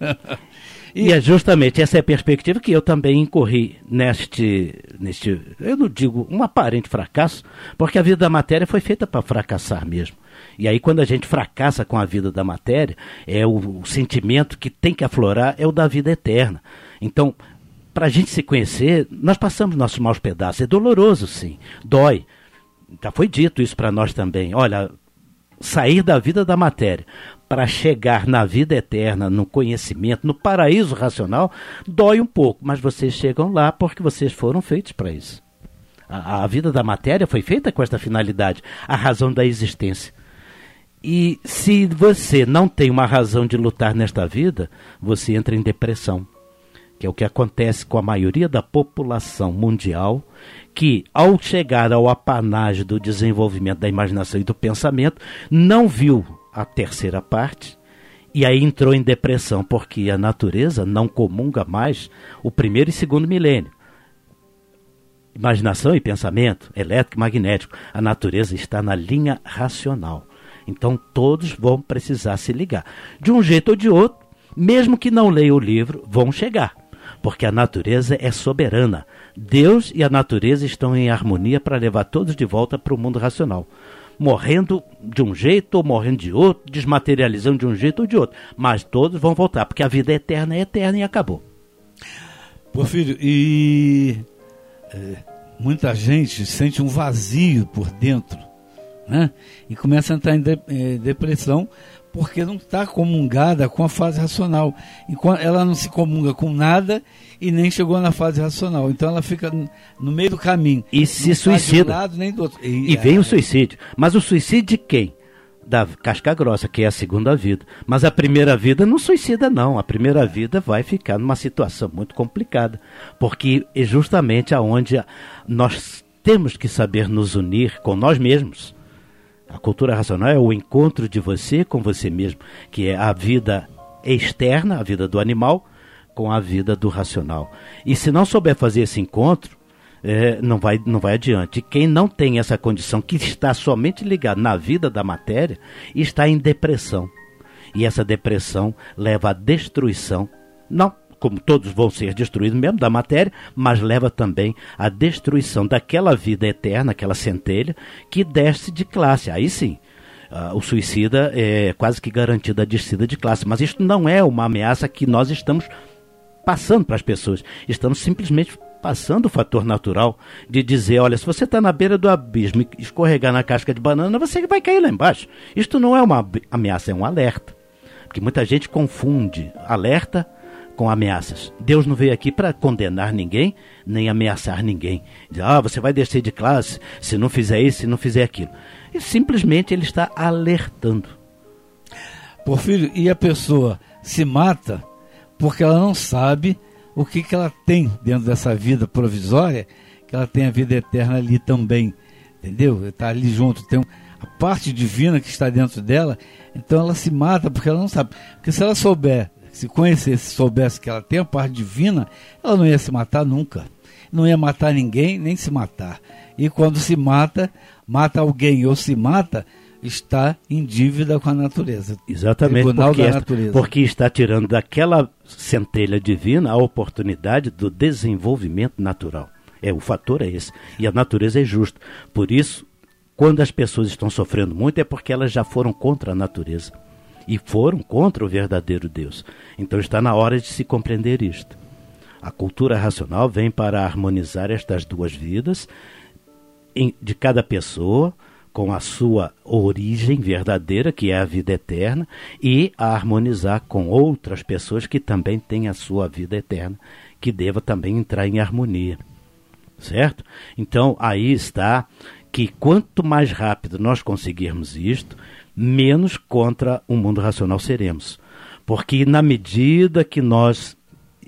E é justamente essa é a perspectiva que eu também incorri neste, eu não digo um aparente fracasso, porque a vida da matéria foi feita para fracassar mesmo. E aí quando a gente fracassa com a vida da matéria, o sentimento que tem que aflorar é o da vida eterna. Então, para a gente se conhecer, nós passamos nossos maus pedaços. É doloroso, sim, dói. Já foi dito isso para nós também. Olha, sair da vida da matéria para chegar na vida eterna, no conhecimento, no paraíso racional, dói um pouco, mas vocês chegam lá porque vocês foram feitos para isso. A vida da matéria foi feita com esta finalidade, a razão da existência. E se você não tem uma razão de lutar nesta vida, você entra em depressão, que é o que acontece com a maioria da população mundial, que ao chegar ao apanágio do desenvolvimento da imaginação e do pensamento, não viu a terceira parte, e aí entrou em depressão, porque a natureza não comunga mais o primeiro e segundo milênio. Imaginação e pensamento, elétrico e magnético, a natureza está na linha racional. Então todos vão precisar se ligar. De um jeito ou de outro, mesmo que não leiam o livro, vão chegar. Porque a natureza é soberana. Deus e a natureza estão em harmonia para levar todos de volta para o mundo racional. Morrendo de um jeito ou morrendo de outro, desmaterializando de um jeito ou de outro. Mas todos vão voltar, porque a vida é eterna e acabou. Porfírio, muita gente sente um vazio por dentro, né? E começa a entrar em depressão porque não está comungada com a fase racional. Ela não se comunga com nada e nem chegou na fase racional. Então ela fica no meio do caminho. E se suicida. De um lado, nem do outro. E vem o suicídio. Mas o suicídio de quem? Da casca grossa, que é a segunda vida. Mas a primeira vida não suicida, não. A primeira vida vai ficar numa situação muito complicada. Porque é justamente aonde nós temos que saber nos unir com nós mesmos. A cultura racional é o encontro de você com você mesmo, que é a vida externa, a vida do animal, com a vida do racional. E se não souber fazer esse encontro, não vai adiante. E quem não tem essa condição, que está somente ligado na vida da matéria, está em depressão. E essa depressão leva à destruição, não como todos vão ser destruídos mesmo da matéria, mas leva também à destruição daquela vida eterna, aquela centelha, que desce de classe. Aí sim, o suicida é quase que garantido a descida de classe. Mas isto não é uma ameaça que nós estamos passando para as pessoas. Estamos simplesmente passando o fator natural de dizer, olha, se você está na beira do abismo e escorregar na casca de banana, você vai cair lá embaixo. Isto não é uma ameaça, é um alerta. Porque muita gente confunde alerta com ameaças. Deus não veio aqui para condenar ninguém, nem ameaçar ninguém. Diz, você vai descer de classe se não fizer isso, se não fizer aquilo. E simplesmente ele está alertando. Porfírio, e a pessoa se mata porque ela não sabe o que ela tem dentro dessa vida provisória, que ela tem a vida eterna ali também, entendeu? Está ali junto, tem a parte divina que está dentro dela, então ela se mata porque ela não sabe. Porque se ela souber, se conhecesse, soubesse que ela tem a parte divina, ela não ia se matar nunca. Não ia matar ninguém, nem se matar. E quando se mata, mata alguém ou se mata, está em dívida com a natureza. Exatamente, porque está tirando daquela centelha divina a oportunidade do desenvolvimento natural. O fator é esse. E a natureza é justa. Por isso, quando as pessoas estão sofrendo muito, é porque elas já foram contra a natureza. E foram contra o verdadeiro Deus. Então está na hora de se compreender isto. A cultura racional vem para harmonizar estas duas vidas de cada pessoa, com a sua origem verdadeira, que é a vida eterna, e a harmonizar com outras pessoas que também têm a sua vida eterna, que deva também entrar em harmonia. Certo? Então, aí está que quanto mais rápido nós conseguirmos isto, menos contra o mundo racional seremos. Porque na medida que nós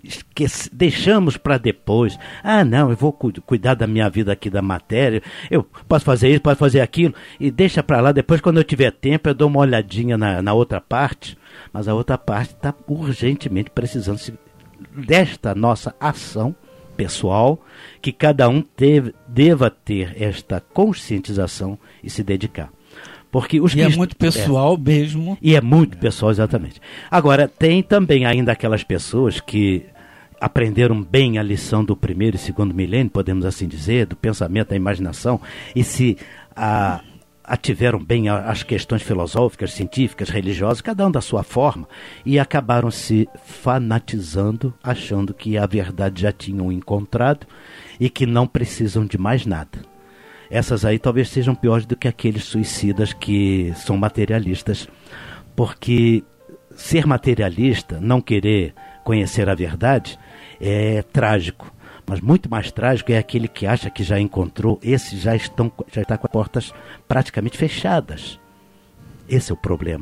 deixamos para depois, não, eu vou cuidar da minha vida aqui da matéria, eu posso fazer isso, posso fazer aquilo, e deixa para lá, depois quando eu tiver tempo eu dou uma olhadinha na outra parte, mas a outra parte está urgentemente precisando desta nossa ação pessoal, que cada um deva ter esta conscientização e se dedicar. Porque é muito pessoal mesmo. E é muito pessoal, exatamente. Agora, tem também ainda aquelas pessoas que aprenderam bem a lição do primeiro e segundo milênio, podemos assim dizer, do pensamento, da imaginação, e se ativeram bem as questões filosóficas, científicas, religiosas, cada um da sua forma, e acabaram se fanatizando, achando que a verdade já tinham encontrado e que não precisam de mais nada. Essas aí talvez sejam piores do que aqueles suicidas que são materialistas, porque ser materialista, não querer conhecer a verdade, é trágico. Mas muito mais trágico é aquele que acha que já encontrou, esse já está com as portas praticamente fechadas. Esse é o problema.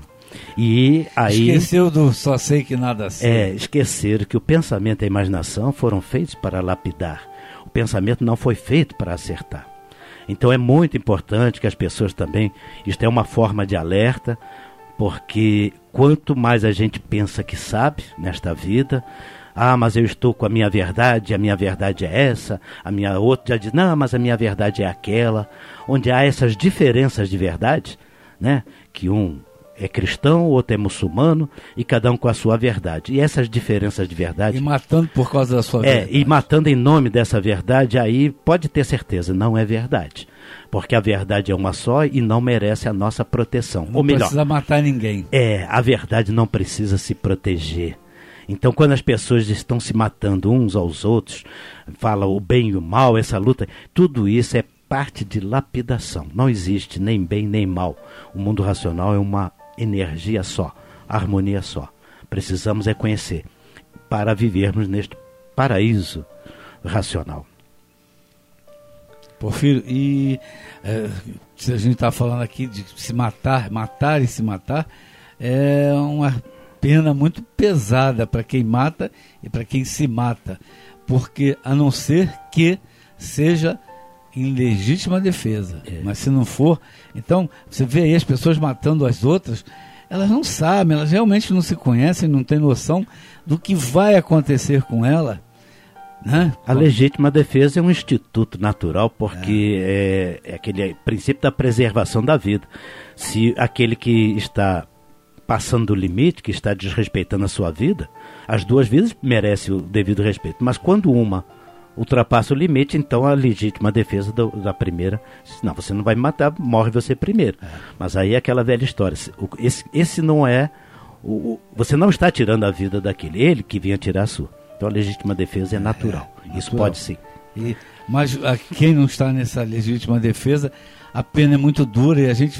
E aí, esqueceu do só sei que nada sei. Esqueceram que o pensamento e a imaginação foram feitos para lapidar. O pensamento não foi feito para acertar. Então é muito importante que as pessoas também, isto é uma forma de alerta, porque quanto mais a gente pensa que sabe nesta vida, mas eu estou com a minha verdade é essa, a minha outra já diz, não, mas a minha verdade é aquela, onde há essas diferenças de verdade, né? Que um é cristão, o outro é muçulmano, e cada um com a sua verdade. E essas diferenças de verdade... E matando por causa da sua verdade. E matando em nome dessa verdade, aí pode ter certeza, não é verdade. Porque a verdade é uma só e não merece a nossa proteção. Não precisa matar ninguém. A verdade não precisa se proteger. Então, quando as pessoas estão se matando uns aos outros, falam o bem e o mal, essa luta, tudo isso é parte de lapidação. Não existe nem bem nem mal. O mundo racional é uma energia só, harmonia só. Precisamos conhecer para vivermos neste paraíso racional. Porfírio, e se a gente está falando aqui de se matar e se matar, é uma pena muito pesada para quem mata e para quem se mata, porque a não ser que seja em legítima defesa, mas se não for, então você vê aí as pessoas matando as outras, elas não sabem, elas realmente não se conhecem, não têm noção do que vai acontecer com ela, né? A legítima defesa é um instituto natural, porque é aquele princípio da preservação da vida. Se aquele que está passando do limite, que está desrespeitando a sua vida, as duas vidas merecem o devido respeito, mas quando uma ultrapassa o limite, então a legítima defesa da primeira, não, você não vai me matar, morre você primeiro. Mas aí é aquela velha história, esse não é, você não está tirando a vida daquele, ele que vinha tirar a sua. Então a legítima defesa é natural, isso pode sim. Mas quem não está nessa legítima defesa, a pena é muito dura e a gente vê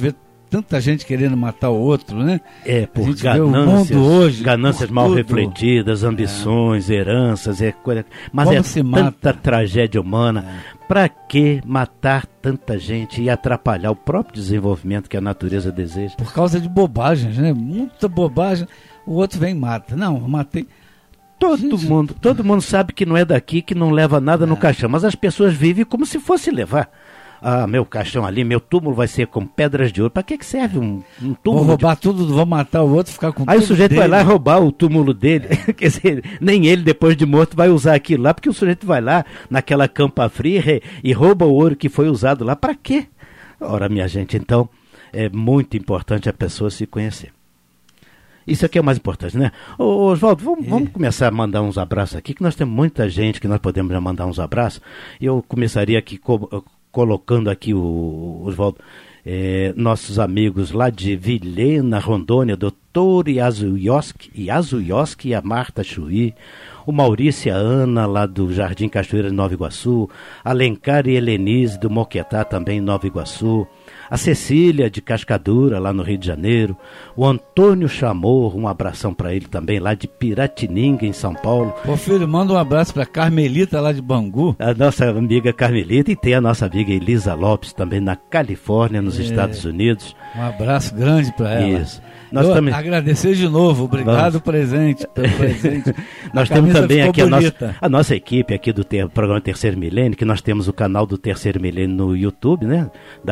tanta gente querendo matar o outro, né? Por ganâncias mal refletidas, ambições, heranças, mas tanta tragédia humana. Para que matar tanta gente e atrapalhar o próprio desenvolvimento que a natureza deseja? Por causa de bobagens, né? Muita bobagem. O outro vem e mata. Não, eu matei. Todo mundo sabe que não é daqui, que não leva nada no caixão, mas as pessoas vivem como se fosse levar. Meu caixão ali, meu túmulo vai ser com pedras de ouro. Para que serve um túmulo? Vou roubar tudo, vou matar o outro, ficar com tudo. Aí o sujeito vai lá roubar o túmulo dele. Quer dizer, nem ele, depois de morto, vai usar aquilo lá, porque o sujeito vai lá naquela campa fria e rouba o ouro que foi usado lá. Para quê? Ora, minha gente, então, é muito importante a pessoa se conhecer. Isso aqui é o mais importante, né? Oswaldo, vamos começar a mandar uns abraços aqui, que nós temos muita gente que nós podemos já mandar uns abraços. Eu começaria aqui colocando aqui, Oswaldo, nossos amigos lá de Vilhena, Rondônia, doutor Iazuioski e a Marta Chuí, o Maurício e a Ana, lá do Jardim Cachoeira de Nova Iguaçu, Alencar e Helenise do Moquetá, também em Nova Iguaçu, a Cecília de Cascadura, lá no Rio de Janeiro, o Antônio Chamor, um abração para ele também, lá de Piratininga, em São Paulo. Ô filho, manda um abraço para Carmelita, lá de Bangu. A nossa amiga Carmelita, e tem a nossa amiga Elisa Lopes, também na Califórnia, nos Estados Unidos. Um abraço grande para ela. Isso. Agradecer de novo, obrigado pelo presente. Nós temos também aqui a nossa equipe aqui do programa Terceiro Milênio, que nós temos o canal do Terceiro Milênio no YouTube, né?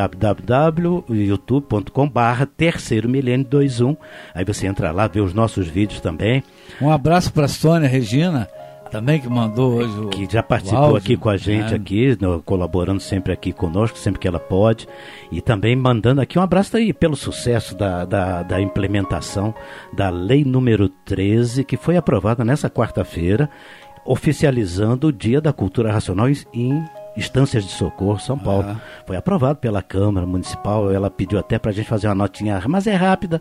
www.youtube.com/Terceiro Milênio 21. Aí você entra lá, vê os nossos vídeos também. Um abraço para Sônia Regina, também, que mandou hoje que já participou aqui com a gente, aqui, colaborando sempre aqui conosco, sempre que ela pode, e também mandando aqui um abraço aí pelo sucesso da implementação da Lei número 13, que foi aprovada nessa quarta-feira, oficializando o Dia da Cultura Racional em Instâncias de Socorro, São Paulo. Foi aprovado pela Câmara Municipal. Ela pediu até para a gente fazer uma notinha, mas é rápida,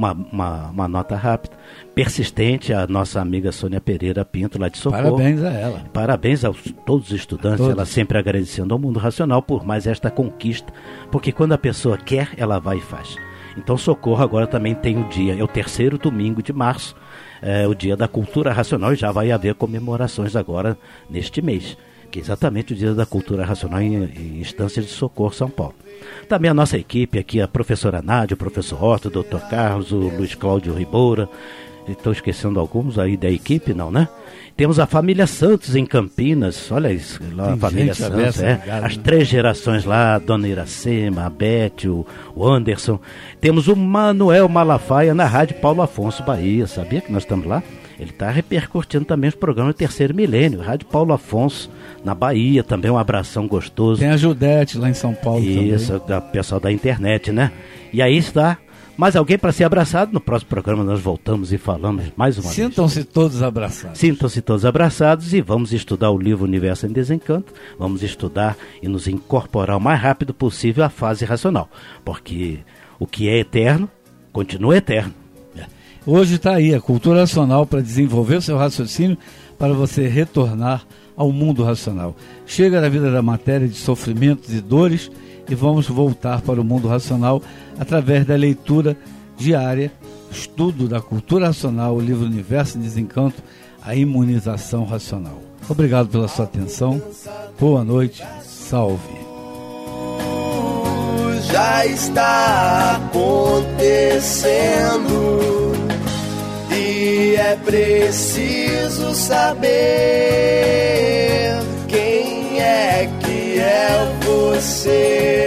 uma nota rápida, persistente, a nossa amiga Sônia Pereira Pinto, lá de Socorro. Parabéns a ela. Parabéns a todos os estudantes, ela sempre agradecendo ao mundo racional por mais esta conquista, porque quando a pessoa quer, ela vai e faz. Então Socorro agora também tem o dia, é o terceiro domingo de março, o Dia da Cultura Racional, e já vai haver comemorações agora neste mês, que é exatamente o Dia da Cultura Racional em Instâncias de Socorro, São Paulo. Também a nossa equipe aqui, a professora Nádia, o professor Otto, o Dr. Carlos, o Luiz Cláudio Ribeira. Estou esquecendo alguns aí da equipe, não, né? Temos a família Santos em Campinas, olha isso, lá a família Santos, as 3 gerações lá, a dona Iracema, a Beth, o Anderson. Temos o Manuel Malafaia na Rádio Paulo Afonso, Bahia, sabia que nós estamos lá? Ele está repercutindo também os programas do Terceiro Milênio, Rádio Paulo Afonso, na Bahia, também um abração gostoso. Tem a Judete lá em São Paulo também. Isso, o pessoal da internet, né? E aí está mais alguém para ser abraçado. No próximo programa nós voltamos e falamos mais uma vez. Sintam-se todos abraçados. Sintam-se todos abraçados, e vamos estudar o livro Universo em Desencanto. Vamos estudar e nos incorporar o mais rápido possível à fase racional, porque o que é eterno, continua eterno. Hoje está aí a cultura racional para desenvolver o seu raciocínio, para você retornar ao mundo racional. Chega da vida da matéria, de sofrimentos e dores, e vamos voltar para o mundo racional através da leitura diária, estudo da cultura racional, o livro Universo em Desencanto, a imunização racional. Obrigado pela sua atenção. Boa noite. Salve. Já está acontecendo e é preciso saber quem é que é você.